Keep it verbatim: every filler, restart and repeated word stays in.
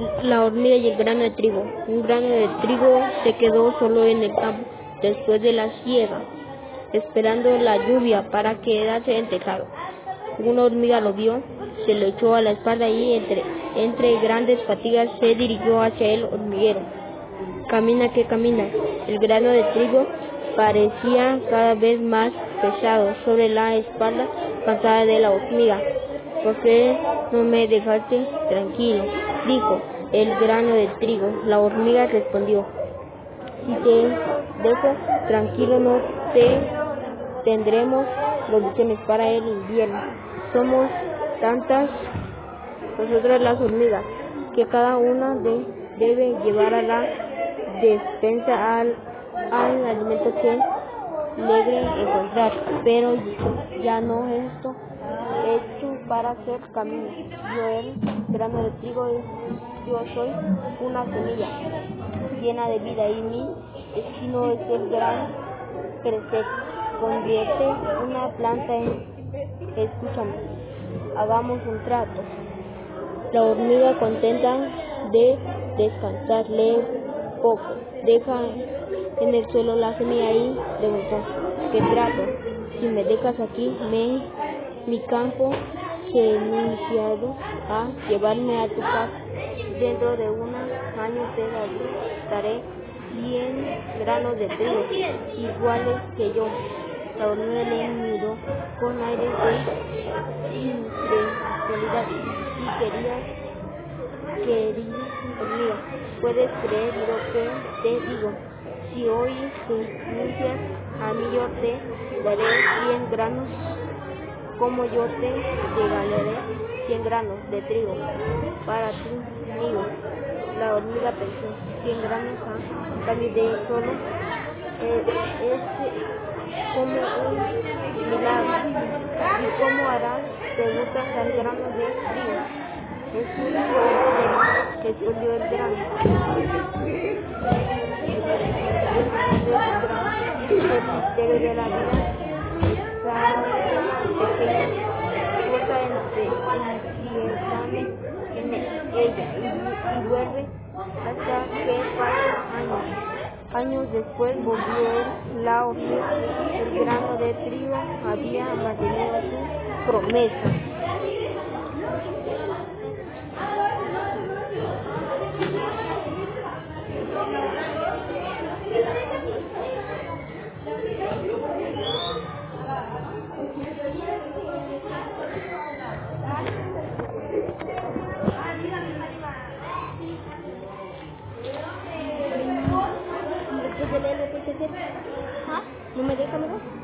La hormiga y el grano de trigo. Un grano de trigo se quedó solo en el campo después de la siega, esperando la lluvia para quedarse en tejado. Una hormiga lo vio, se lo echó a la espalda y entre, entre grandes fatigas se dirigió hacia el hormiguero. Camina que camina. El grano de trigo parecía cada vez más pesado sobre la espalda cansada de la hormiga. ¿Por qué no me dejaste tranquilo?, dijo el grano de trigo. La hormiga respondió: si te dejo tranquilo no te tendremos provisiones para el invierno. Somos tantas nosotras las hormigas que cada una de, debe llevar a la despensa al, al alimento que logre encontrar, pero ya no es esto hecho para hacer camino. Yo el grano de trigo, yo soy una semilla llena de vida y mi destino es el gran crecer, convierte una planta en. Escúchame, hagamos un trato. La hormiga, contenta de descansar, lee poco, deja en el suelo la semilla y preguntó: ¿qué trato? Si me dejas aquí, me, mi campo se iniciado a llevarme a tu casa. Dentro de unos años te daré cien granos de trigo, iguales que yo. La hormiga le miró con aire de incredulidad. Y querías, querida hormiga, ¿puedes creer lo que te digo? Si hoy renuncias a mí, yo te daré cien granos, como yo te regalaré cien granos de trigo para tu nido. La hormiga pensó: cien granos a cambio de solo eh, es como un milagro. ¿Y cómo harás? ¿Te gustan los granos de trigo? Es un misterio, respondió el grano. El misterio de la vida está pequeña, corta entre inquietante en ella y, y vuelve hasta que pasan años. Años después volvió la hormiga. El grano de trigo había mantenido su promesa. ¿Ah? ¿No me deja, amigo?